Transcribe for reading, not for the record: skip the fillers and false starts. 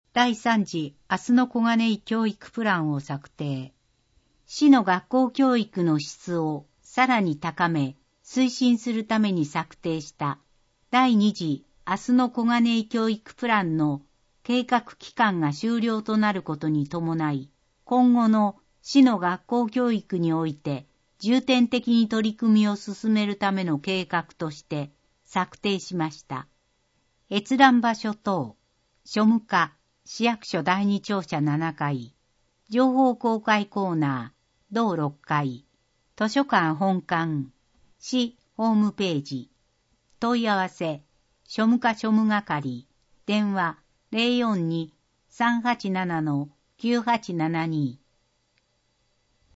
第3次明日の小金井教育プランを策定。市の学校教育の質をさらに高め、推進するために策定した第2次明日の小金井教育プランの計画期間が終了となることに伴い、今後の市の学校教育において重点的に取り組みを進めるための計画として策定しました。閲覧場所等、庶務課、市役所第2庁舎7階、情報公開コーナー、同6階、図書館本館、市ホームページ、問い合わせ、庶務課庶務係、電話 042-387-9872